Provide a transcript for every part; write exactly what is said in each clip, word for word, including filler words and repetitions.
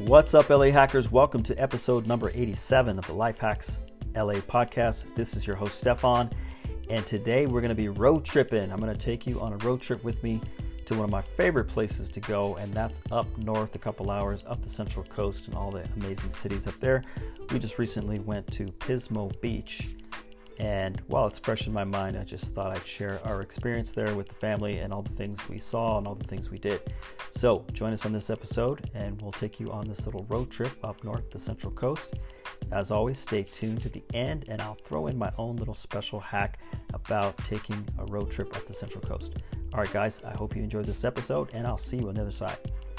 What's up, L A hackers? Welcome to episode number eighty-seven of the Life Hacks L A podcast. This is your host, Stefan, and today we're going to be road tripping. I'm going to take you on a road trip with me to one of my favorite places to go, and that's up north a couple hours, up the Central Coast and all the amazing cities up there. We just recently went to Pismo Beach, and while it's fresh in my mind, I just thought I'd share our experience there with the family and all the things we saw and all the things we did. So join us on this episode and we'll take you on this little road trip up north the Central Coast. As always, stay tuned to the end and I'll throw in my own little special hack about taking a road trip up the Central Coast. All right, guys, I hope you enjoyed this episode and I'll see you on the other side.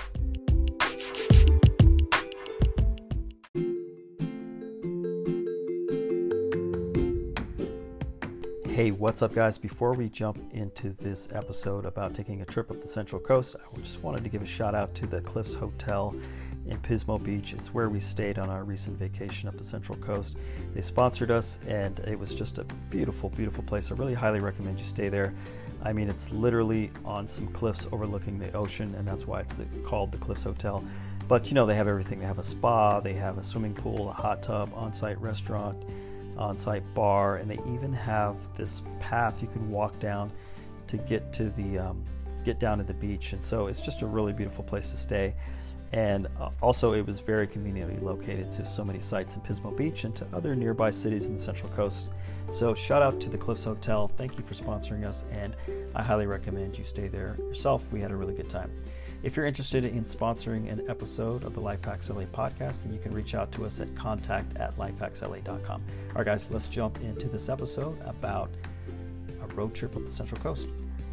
Hey, what's up, guys? Before we jump into this episode about taking a trip up the Central Coast, I just wanted to give a shout out to the Cliffs Hotel in Pismo Beach. It's where we stayed on our recent vacation up the Central Coast. They sponsored us and it was just a beautiful, beautiful place. I really highly recommend you stay there. I mean, it's literally on some cliffs overlooking the ocean, and that's why it's the, called the Cliffs Hotel. But you know, they have everything. They have a spa, they have a swimming pool, a hot tub, on-site restaurant, on-site bar, and they even have this path you can walk down to get to the um, get down to the beach. And so it's just a really beautiful place to stay. And uh, also it was very conveniently located to so many sites in Pismo Beach and to other nearby cities in the Central Coast. So shout out to the Cliffs Hotel. Thank you for sponsoring us, and I highly recommend you stay there yourself. We had a really good time. If you're interested in sponsoring an episode of the Life Hacks L A podcast, then you can reach out to us at contact at life hacks l a dot com. All right, guys, let's jump into this episode about a road trip up the Central Coast.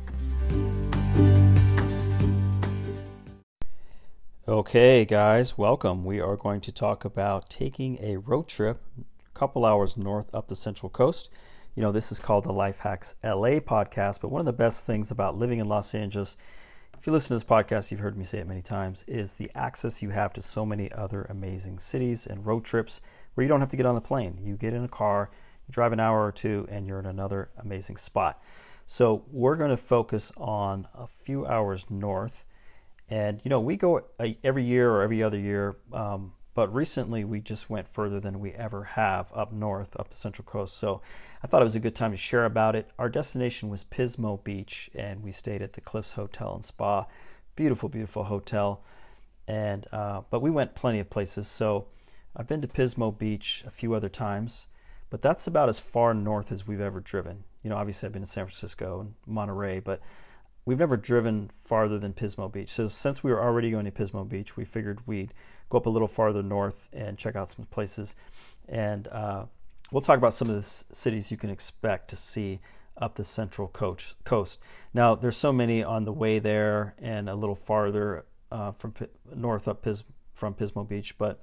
Okay, guys, welcome. We are going to talk about taking a road trip a couple hours north up the Central Coast. You know, this is called the Life Hacks L A podcast, but one of the best things about living in Los Angeles, if you listen to this podcast, you've heard me say it many times, is the access you have to so many other amazing cities and road trips where you don't have to get on a plane. You get in a car, you drive an hour or two, and you're in another amazing spot. So we're going to focus on a few hours north. And, you know, we go every year or every other year, um, but recently we just went further than we ever have up north, up the Central Coast. So I thought it was a good time to share about it. Our destination was Pismo Beach, and we stayed at the Cliffs Hotel and Spa. Beautiful, beautiful hotel. And uh, but we went plenty of places. So I've been to Pismo Beach a few other times, but that's about as far north as we've ever driven. You know, obviously I've been to San Francisco and Monterey, but we've never driven farther than Pismo Beach. So since we were already going to Pismo Beach, we figured we'd go up a little farther north and check out some places. And uh, we'll talk about some of the cities you can expect to see up the Central Coast. Now, there's so many on the way there and a little farther uh, from north up Pis- from Pismo Beach, but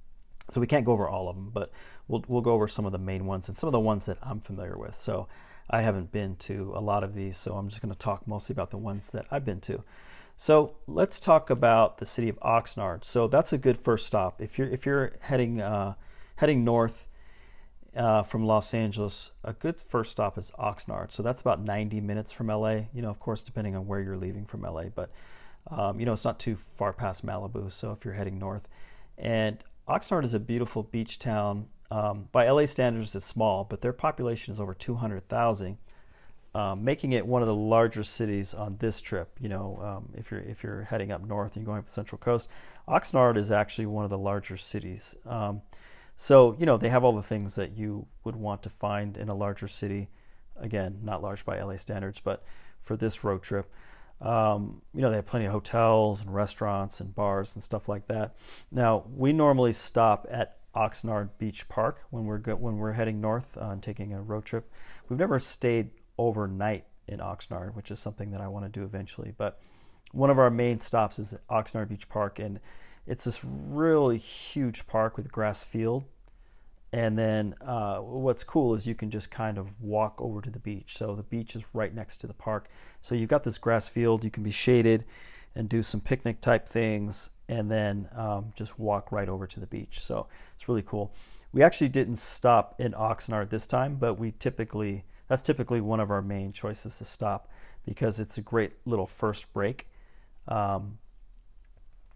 so we can't go over all of them, but we'll we'll go over some of the main ones and some of the ones that I'm familiar with. So I haven't been to a lot of these, so I'm just going to talk mostly about the ones that I've been to. So let's talk about the city of Oxnard. So that's a good first stop. If you're if you're heading uh, heading north uh, from Los Angeles, a good first stop is Oxnard. So that's about ninety minutes from L A. You know, of course, depending on where you're leaving from L A, but um, you know, it's not too far past Malibu. So if you're heading north, and Oxnard is a beautiful beach town. Um, by L A standards, it's small, but their population is over two hundred thousand, um, making it one of the larger cities on this trip. You know, um, if you're if you're heading up north and you're going up the Central Coast, Oxnard is actually one of the larger cities. Um, so, you know, they have all the things that you would want to find in a larger city. Again, not large by L A standards, but for this road trip. Um, you know, they have plenty of hotels and restaurants and bars and stuff like that. Now, we normally stop at Oxnard Beach Park when we're go- when we're heading north uh, and taking a road trip. We've never stayed overnight in Oxnard, which is something that I want to do eventually. But one of our main stops is at Oxnard Beach Park, and it's this really huge park with a grass field. And then uh, what's cool is you can just kind of walk over to the beach. So the beach is right next to the park. So you've got this grass field. You can be shaded and do some picnic type things, and then um, just walk right over to the beach. So it's really cool. We actually didn't stop in Oxnard this time, but we typically, that's typically one of our main choices to stop because it's a great little first break. Um,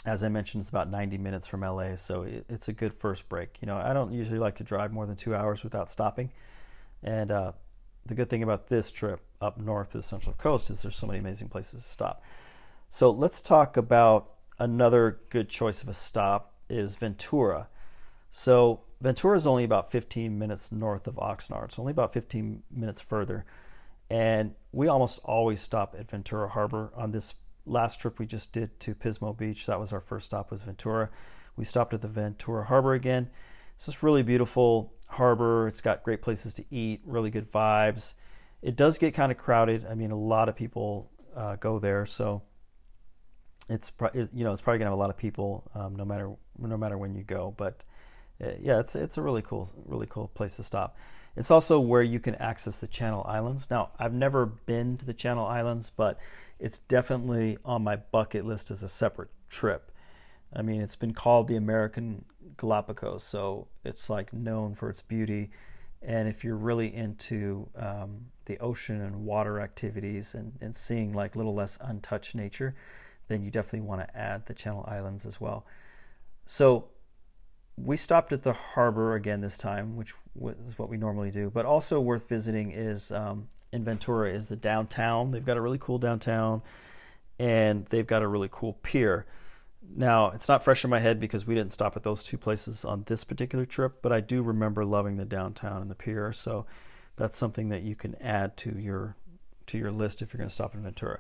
As I mentioned, it's about ninety minutes from L A, so it, it's a good first break. You know, I don't usually like to drive more than two hours without stopping. And uh, the good thing about this trip up north to the Central Coast is there's so many amazing places to stop. So let's talk about another good choice of a stop is Ventura. So Ventura is only about fifteen minutes north of Oxnard. It's only about fifteen minutes further. And we almost always stop at Ventura Harbor. On this last trip we just did to Pismo Beach, that was our first stop, was Ventura. We stopped at the Ventura Harbor again. It's just really beautiful harbor. It's got great places to eat, really good vibes. It does get kind of crowded. I mean, a lot of people uh, go there, so it's you know it's probably gonna have a lot of people um, no matter no matter when you go. But uh, yeah, it's it's a really cool really cool place to stop. It's also where you can access the Channel Islands. Now, I've never been to the Channel Islands, but it's definitely on my bucket list as a separate trip. I mean, it's been called the American Galapagos, so it's like known for its beauty. And if you're really into um, the ocean and water activities and, and seeing like little less untouched nature, then you definitely want to add the Channel Islands as well. So we stopped at the harbor again this time, which is what we normally do. But also worth visiting is um, in Ventura is the downtown. They've got a really cool downtown, and they've got a really cool pier. Now, it's not fresh in my head because we didn't stop at those two places on this particular trip, but I do remember loving the downtown and the pier. So that's something that you can add to your to your list if you're going to stop in Ventura.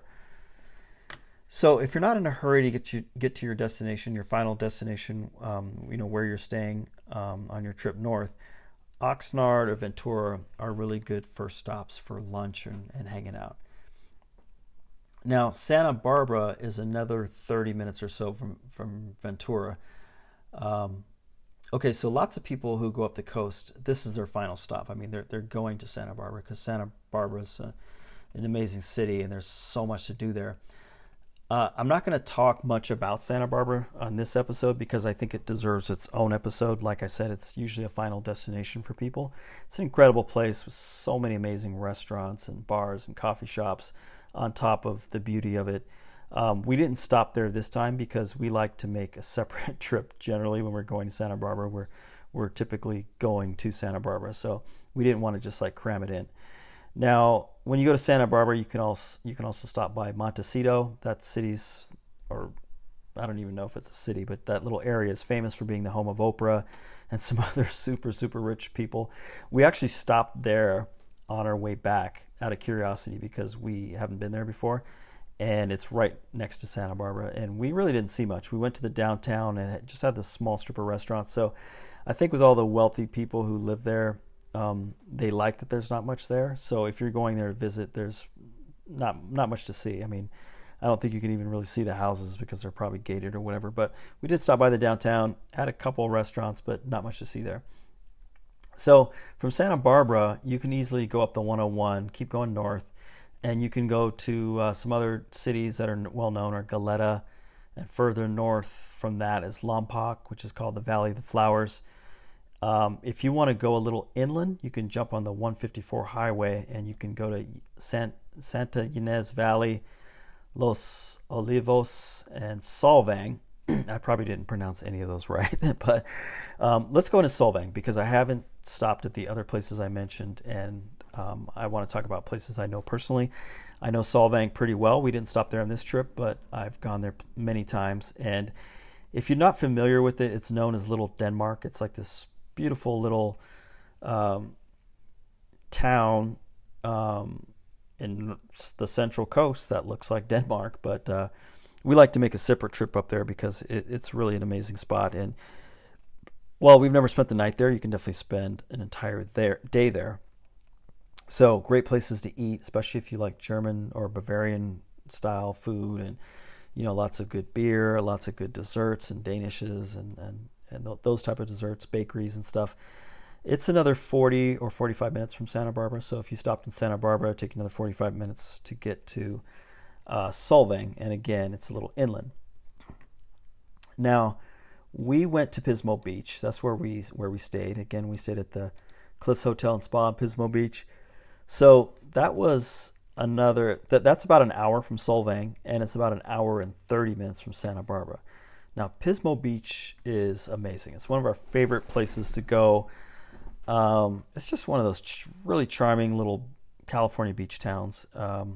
So if you're not in a hurry to get you get to your destination, your final destination, um, you know where you're staying um, on your trip north, Oxnard or Ventura are really good first stops for lunch and, and hanging out. Now Santa Barbara is another thirty minutes or so from from Ventura. Um, okay, so lots of people who go up the coast, this is their final stop. I mean, they're they're going to Santa Barbara because Santa Barbara is a, an amazing city and there's so much to do there. Uh, I'm not going to talk much about Santa Barbara on this episode because I think it deserves its own episode. Like I said, it's usually a final destination for people. It's an incredible place with so many amazing restaurants and bars and coffee shops on top of the beauty of it. Um, we didn't stop there this time because we like to make a separate trip generally when we're going to Santa Barbara. We're, we're typically going to Santa Barbara, so we didn't want to just like cram it in. Now, when you go to Santa Barbara, you can also you can also stop by Montecito. That city's, or I don't even know if it's a city, but that little area is famous for being the home of Oprah and some other super, super rich people. We actually stopped there on our way back out of curiosity because we haven't been there before, and it's right next to Santa Barbara, and we really didn't see much. We went to the downtown, and it just had this small strip of restaurants. So I think with all the wealthy people who live there, Um, they like that there's not much there. So if you're going there to visit, there's not not much to see. I mean, I don't think you can even really see the houses because they're probably gated or whatever. But we did stop by the downtown, had a couple of restaurants, but not much to see there. So from Santa Barbara, you can easily go up the one oh one, keep going north, and you can go to uh, some other cities that are well known, are Goleta, and further north from that is Lompoc, which is called the Valley of the Flowers. Um, if you want to go a little inland, you can jump on the one fifty-four highway and you can go to San, Santa Ynez Valley, Los Olivos, and Solvang. I probably didn't pronounce any of those right, but um, let's go into Solvang because I haven't stopped at the other places I mentioned, and um, I want to talk about places I know personally. I know Solvang pretty well. We didn't stop there on this trip, but I've gone there many times. And if you're not familiar with it, it's known as Little Denmark. It's like this beautiful little um, town um, in the Central Coast that looks like Denmark, but uh, we like to make a separate trip up there because it, it's really an amazing spot. And while we've never spent the night there, you can definitely spend an entire there, day there. So great places to eat, especially if you like German or Bavarian style food, and you know, lots of good beer, lots of good desserts and danishes and and and those type of desserts, bakeries and stuff. It's another forty or forty-five minutes from Santa Barbara. So if you stopped in Santa Barbara, take another forty-five minutes to get to uh, Solvang. And again, it's a little inland. Now, we went to Pismo Beach. That's where we where we stayed. Again, we stayed at the Cliffs Hotel and Spa in Pismo Beach. So that was another, that, that's about an hour from Solvang, and it's about an hour and thirty minutes from Santa Barbara. Now, Pismo Beach is amazing. It's one of our favorite places to go. Um, it's just one of those ch- really charming little California beach towns. Um,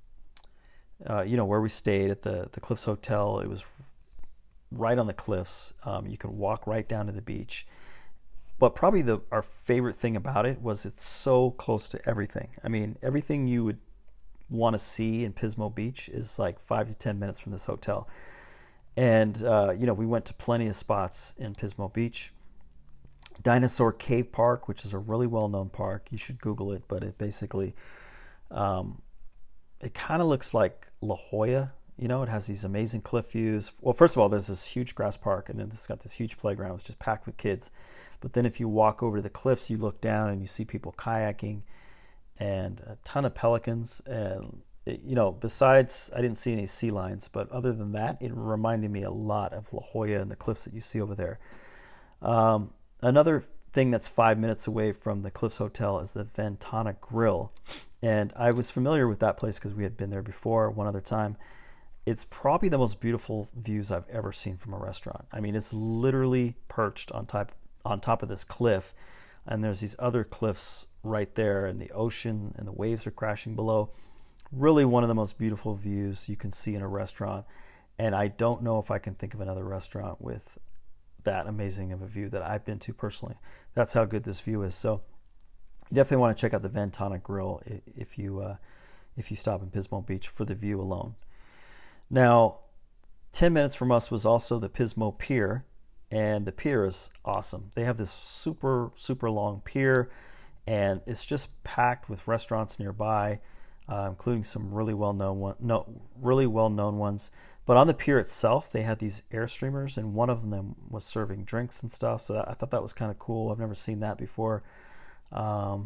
uh, you know, where we stayed at the, the Cliffs Hotel, it was right on the cliffs. Um, you could walk right down to the beach. But probably the our favorite thing about it was it's so close to everything. I mean, everything you would want to see in Pismo Beach is like five to ten minutes from this hotel. And, uh, you know, we went to plenty of spots in Pismo Beach. Dinosaur Cave Park, which is a really well-known park. You should Google it, but it basically, um, it kind of looks like La Jolla. You know, it has these amazing cliff views. Well, first of all, there's this huge grass park, and then it's got this huge playground. It's just packed with kids. But then if you walk over to the cliffs, you look down and you see people kayaking and a ton of pelicans. And, it, you know, besides, I didn't see any sea lions, but other than that, it reminded me a lot of La Jolla and the cliffs that you see over there. Um, another thing that's five minutes away from the Cliffs Hotel is the Ventana Grill. And I was familiar with that place because we had been there before one other time. It's probably the most beautiful views I've ever seen from a restaurant. I mean, it's literally perched on top on top of this cliff, and there's these other cliffs right there, and the ocean and the waves are crashing below. Really one of the most beautiful views you can see in a restaurant, and I don't know if I can think of another restaurant with that amazing of a view that I've been to personally. That's how good this view is. So you definitely want to check out the Ventana Grill if you uh, if you stop in Pismo Beach for the view alone. Now, ten minutes from us was also the Pismo Pier. And the pier is awesome. They have this super, super long pier, and it's just packed with restaurants nearby, uh, including some really well-known one, no, really well-known ones. But on the pier itself, they had these air streamers, and one of them was serving drinks and stuff. So that, I thought that was kind of cool. I've never seen that before. Um,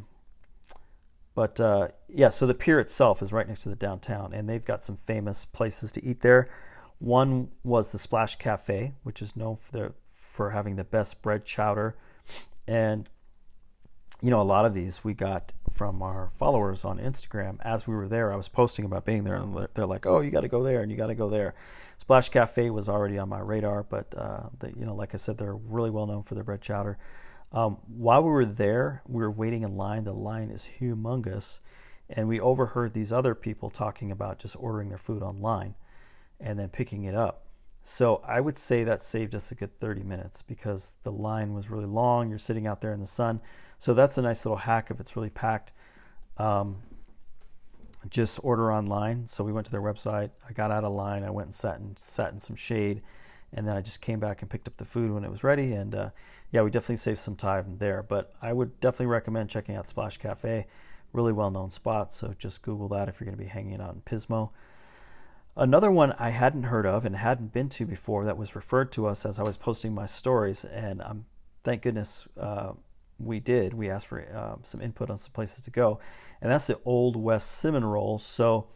but uh, yeah, so the pier itself is right next to the downtown, and they've got some famous places to eat there. One was the Splash Cafe, which is known for their for having the best bread chowder. And, you know, a lot of these we got from our followers on Instagram. As we were there, I was posting about being there, and they're like, oh, you got to go there and you got to go there. Splash Cafe was already on my radar, but, uh, they, you know, like I said, they're really well known for their bread chowder. Um, while we were there, we were waiting in line. The line is humongous, and we overheard these other people talking about just ordering their food online and then picking it up. So I would say that saved us a good thirty minutes because the line was really long. You're sitting out there in the sun. So that's a nice little hack if it's really packed. Um, just order online. So we went to their website. I got out of line. I went and sat in, sat in some shade. And then I just came back and picked up the food when it was ready. And uh, yeah, we definitely saved some time there. But I would definitely recommend checking out Splash Cafe. Really well-known spot. So just Google that if you're going to be hanging out in Pismo. Another one I hadn't heard of and hadn't been to before that was referred to us as I was posting my stories, and um, thank goodness uh, we did. We asked for uh, some input on some places to go, and that's the Old West Cinnamon Rolls. So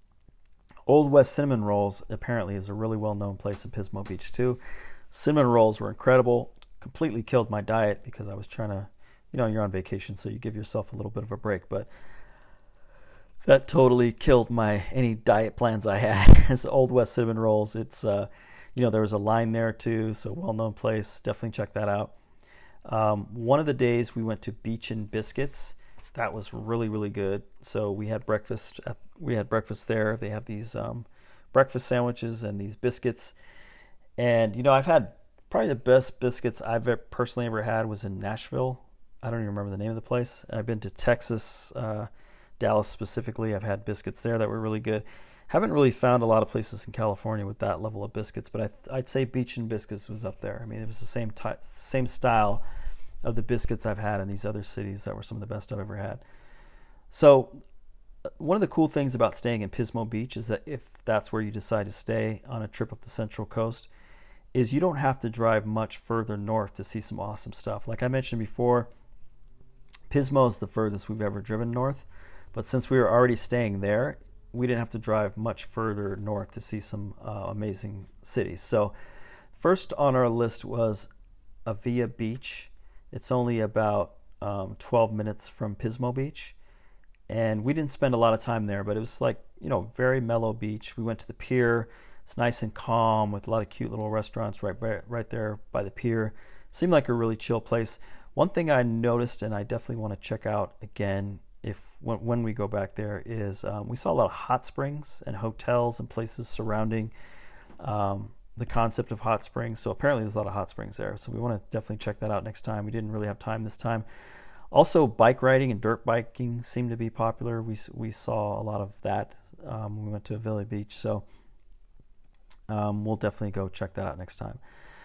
Old West Cinnamon Rolls apparently is a really well-known place in Pismo Beach too. Cinnamon rolls were incredible, completely killed my diet because I was trying to, you know, you're on vacation, so you give yourself a little bit of a break, but that totally killed my any diet plans I had. It's Old West Cinnamon Rolls. It's, uh, you know, there was a line there too, so well-known place. Definitely check that out. Um, one of the days we went to Beach and Biscuits. That was really, really good. So we had breakfast. At, we had breakfast there. They have these um, breakfast sandwiches and these biscuits. And you know, I've had probably the best biscuits I've ever, personally ever had was in Nashville. I don't even remember the name of the place. I've been to Texas. Uh, Dallas specifically, I've had biscuits there that were really good. Haven't really found a lot of places in California with that level of biscuits, but I th- I'd say Beach and Biscuits was up there. I mean, it was the same ty- same style of the biscuits I've had in these other cities that were some of the best I've ever had. So one of the cool things about staying in Pismo Beach is that if that's where you decide to stay on a trip up the Central Coast, is you don't have to drive much further north to see some awesome stuff. Like I mentioned before, Pismo is the furthest we've ever driven north. But since we were already staying there, we didn't have to drive much further north to see some uh, amazing cities. So first on our list was Avia Beach. It's only about um, twelve minutes from Pismo Beach. And we didn't spend a lot of time there, but it was like, you know, very mellow beach. We went to the pier. It's nice and calm with a lot of cute little restaurants right by, right there by the pier. Seemed like a really chill place. One thing I noticed, and I definitely want to check out again if when, when we go back there, is um, we saw a lot of hot springs and hotels and places surrounding um, the concept of hot springs. So apparently there's a lot of hot springs there. So we want to definitely check that out next time. We didn't really have time this time. Also, bike riding and dirt biking seemed to be popular. We we saw a lot of that um, when we went to Avila Beach. So um, we'll definitely go check that out next time.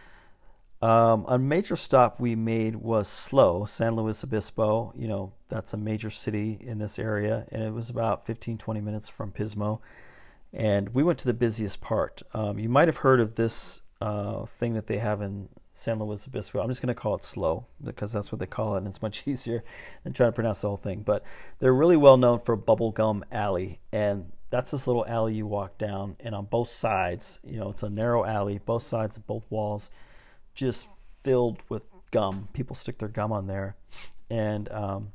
Um, a major stop we made was SLO, San Luis Obispo. You know, that's a major city in this area, and it was about fifteen, twenty minutes from Pismo. And we went to the busiest part. Um, you might have heard of this uh, thing that they have in San Luis Obispo. I'm just going to call it SLO because that's what they call it, and it's much easier than trying to pronounce the whole thing. But they're really well known for Bubblegum Alley, and that's this little alley you walk down, and on both sides, you know, it's a narrow alley, both sides of both walls, just filled with gum. People stick their gum on there, and um,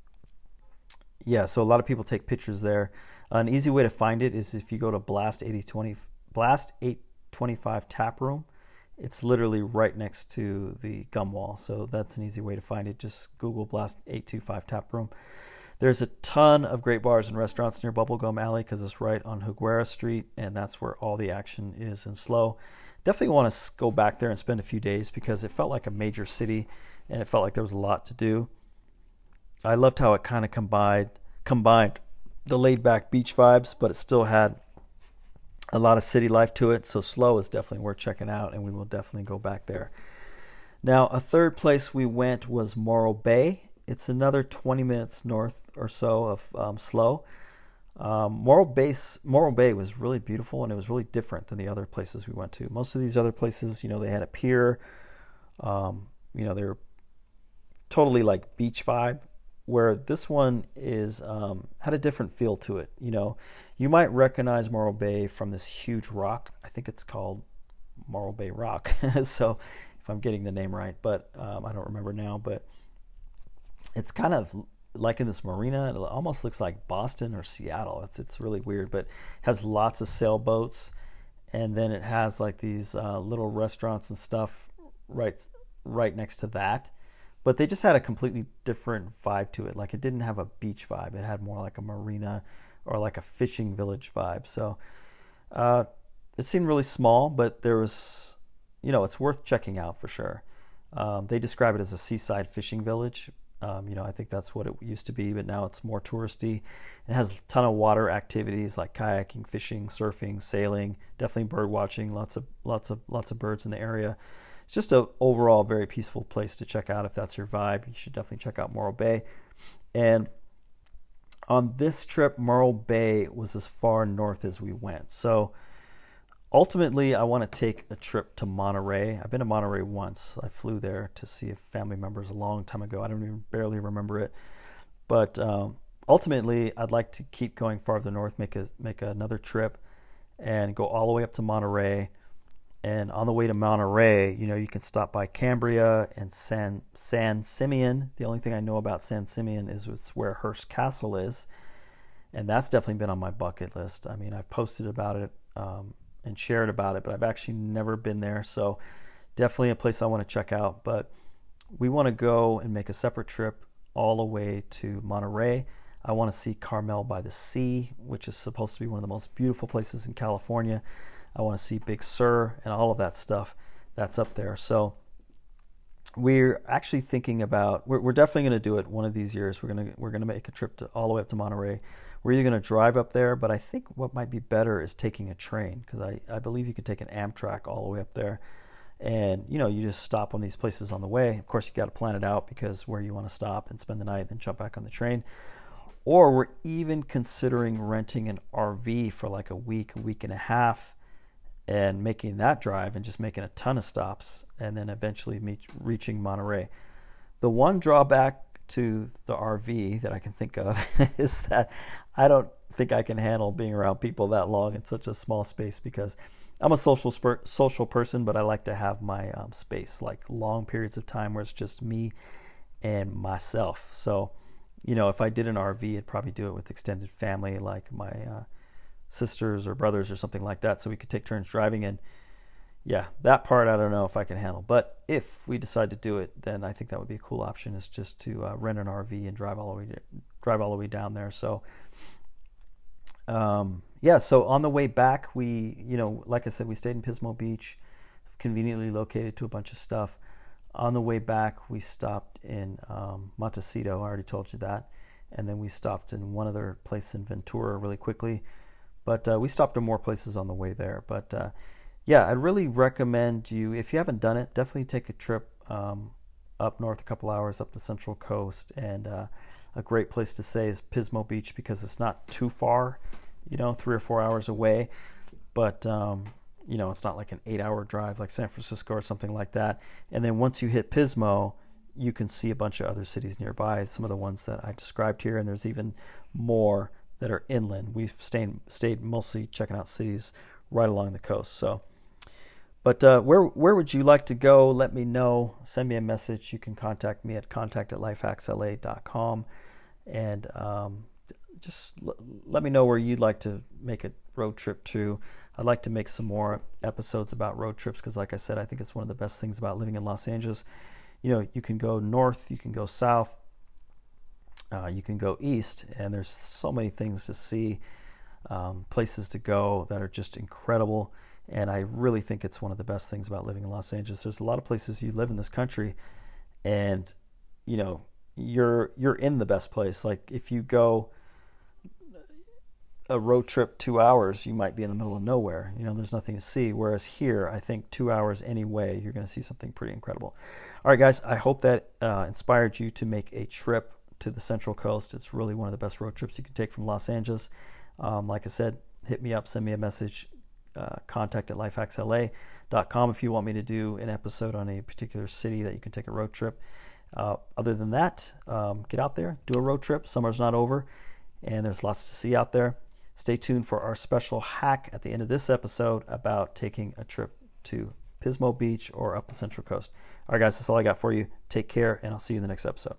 yeah, so a lot of people take pictures there. An easy way to find it is if you go to Blast eight twenty, Blast eight twenty-five Tap Room. It's literally right next to the gum wall, so that's an easy way to find it. Just Google Blast eight twenty-five Tap Room. There's a ton of great bars and restaurants near Bubblegum Alley because it's right on Higuera Street, and that's where all the action is in SLO. Definitely want to go back there and spend a few days because it felt like a major city, and it felt like there was a lot to do. I loved how it kind of combined combined the laid-back beach vibes, but it still had a lot of city life to it. So SLO is definitely worth checking out, and we will definitely go back there. Now, a third place we went was Morro Bay. It's another twenty minutes north or so of um, SLO. Um, Morro Bay, Morro Bay was really beautiful, and it was really different than the other places we went to. Most of these other places, you know, they had a pier. Um, you know, they were totally like beach vibe, where this one is um, had a different feel to it. You know, you might recognize Morro Bay from this huge rock. I think it's called Morro Bay Rock. So if I'm getting the name right, but um, I don't remember now. But it's kind of like in this marina. It almost looks like Boston or Seattle. It's it's really weird, but it has lots of sailboats, and then it has like these uh, little restaurants and stuff right right next to that. But they just had a completely different vibe to it. Like it didn't have a beach vibe. It had more like a marina or like a fishing village vibe. So uh, it seemed really small, but there was, you know, it's worth checking out for sure. Um, they describe it as a seaside fishing village. Um, you know, I think that's what it used to be, but now it's more touristy. It has a ton of water activities like kayaking, fishing, surfing, sailing, definitely bird watching, lots of lots of lots of birds in the area. It's just a overall very peaceful place to check out if that's your vibe. You should definitely check out Morro Bay. And on this trip, Morro Bay was as far north as we went. So ultimately, I want to take a trip to Monterey. I've been to Monterey once. I flew there to see a family members a long time ago. I don't even barely remember it. But um, ultimately, I'd like to keep going farther north, make a make another trip, and go all the way up to Monterey. And on the way to Monterey, you know, you can stop by Cambria and San San Simeon. The only thing I know about San Simeon is it's where Hearst Castle is, and that's definitely been on my bucket list. I mean, I've posted about it um, and shared about it, but I've actually never been there. So definitely a place I want to check out. But we want to go and make a separate trip all the way to Monterey. I want to see Carmel by the Sea, which is supposed to be one of the most beautiful places in California. I want to see Big Sur and all of that stuff that's up there. So we're actually thinking about, we're, we're definitely going to do it one of these years. We're going to we're going to make a trip to all the way up to Monterey. We're either going to drive up there, but I think what might be better is taking a train, because I, I believe you can take an Amtrak all the way up there. And, you know, you just stop on these places on the way. Of course, you got to plan it out because where you want to stop and spend the night, then jump back on the train. Or we're even considering renting an R V for like a week, a week and a half, and making that drive and just making a ton of stops, and then eventually meet, reaching Monterey. The one drawback to the R V that I can think of is that I don't think I can handle being around people that long in such a small space, because I'm a social spur- social person, but I like to have my um, space, like long periods of time where it's just me and myself. So, you know, if I did an R V, I'd probably do it with extended family, like my uh, sisters or brothers or something like that, so we could take turns driving. And yeah, that part I don't know if I can handle. But if we decide to do it, then I think that would be a cool option, is just to uh, rent an R V and drive all the way drive all the way down there. So um, yeah, so on the way back, we, you know, like I said, we stayed in Pismo Beach, conveniently located to a bunch of stuff. On the way back, we stopped in um, Montecito. I already told you that. And then we stopped in one other place in Ventura really quickly. But uh, we stopped in more places on the way there. But uh, yeah, I'd really recommend you, if you haven't done it, definitely take a trip um, up north a couple hours up the Central Coast. And uh, a great place to stay is Pismo Beach, because it's not too far, you know, three or four hours away. But, um, you know, it's not like an eight-hour drive like San Francisco or something like that. And then once you hit Pismo, you can see a bunch of other cities nearby, some of the ones that I described here, and there's even more that are inland. We've stayed, stayed mostly checking out cities right along the coast. So, but uh, where where would you like to go? Let me know. Send me a message. You can contact me at contact at lifehacks L A dot com, and um, just l- let me know where you'd like to make a road trip to. I'd like to make some more episodes about road trips, because like I said, I think it's one of the best things about living in Los Angeles. You know, you can go north, you can go south, uh, you can go east, and there's so many things to see, um, places to go that are just incredible. And I really think it's one of the best things about living in Los Angeles. There's a lot of places you live in this country, and you know, you're you're in the best place. Like if you go a road trip two hours, you might be in the middle of nowhere. You know, there's nothing to see. Whereas here, I think two hours anyway, you're going to see something pretty incredible. All right, guys, I hope that uh, inspired you to make a trip to the Central Coast. It's really one of the best road trips you can take from Los Angeles. Um, like I said, hit me up, send me a message, uh, contact at lifehacks L A dot com if you want me to do an episode on a particular city that you can take a road trip. Uh, other than that, um, get out there, do a road trip. Summer's not over, and there's lots to see out there. Stay tuned for our special hack at the end of this episode about taking a trip to Pismo Beach or up the Central Coast. All right, guys, that's all I got for you. Take care, and I'll see you in the next episode.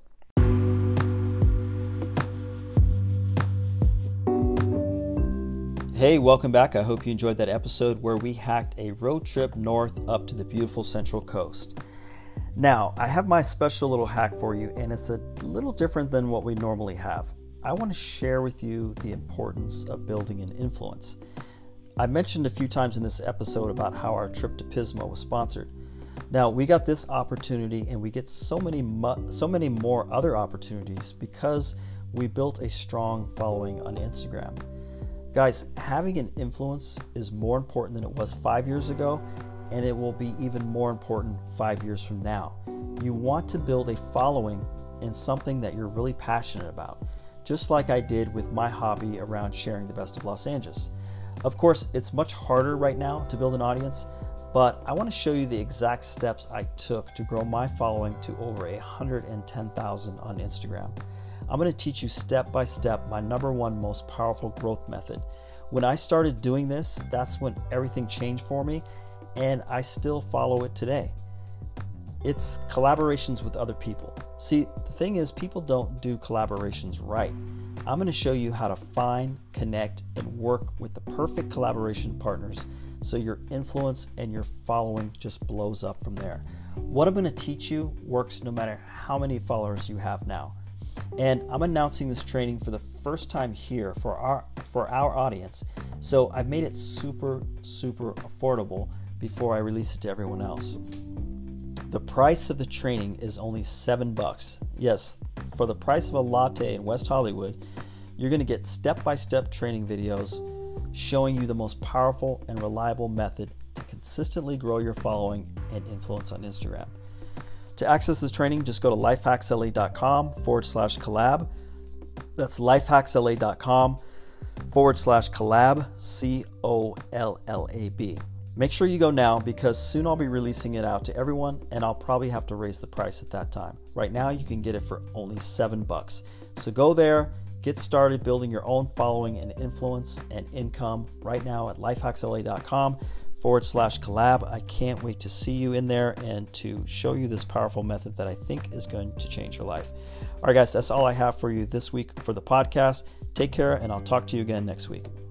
Hey, welcome back. I hope you enjoyed that episode where we hacked a road trip north up to the beautiful Central Coast. Now, I have my special little hack for you, and it's a little different than what we normally have. I want to share with you the importance of building an influence. I mentioned a few times in this episode about how our trip to Pismo was sponsored. Now, we got this opportunity, and we get so many mu- so many more other opportunities because we built a strong following on Instagram. Guys, having an influence is more important than it was five years ago, and it will be even more important five years from now. You want to build a following in something that you're really passionate about, just like I did with my hobby around sharing the best of Los Angeles. Of course, it's much harder right now to build an audience, but I want to show you the exact steps I took to grow my following to over one hundred ten thousand on Instagram. I'm going to teach you step by step my number one most powerful growth method. When I started doing this, that's when everything changed for me, and I still follow it today. It's collaborations with other people. See, the thing is, people don't do collaborations right. I'm going to show you how to find, connect, and work with the perfect collaboration partners so your influence and your following just blows up from there. What I'm going to teach you works no matter how many followers you have now. And I'm announcing this training for the first time here for our for our audience. So I've made it super, super affordable before I release it to everyone else. The price of the training is only seven bucks. Yes, for the price of a latte in West Hollywood, you're going to get step-by-step training videos showing you the most powerful and reliable method to consistently grow your following and influence on Instagram. To access this training, just go to lifehacksla.com forward slash collab. That's lifehacksla.com forward slash collab, C O L L A B. Make sure you go now because soon I'll be releasing it out to everyone and I'll probably have to raise the price at that time. Right now you can get it for only seven bucks. So go there, get started building your own following and influence and income right now at lifehacksla.com forward slash collab. I can't wait to see you in there and to show you this powerful method that I think is going to change your life. All right, guys, that's all I have for you this week for the podcast. Take care, and I'll talk to you again next week.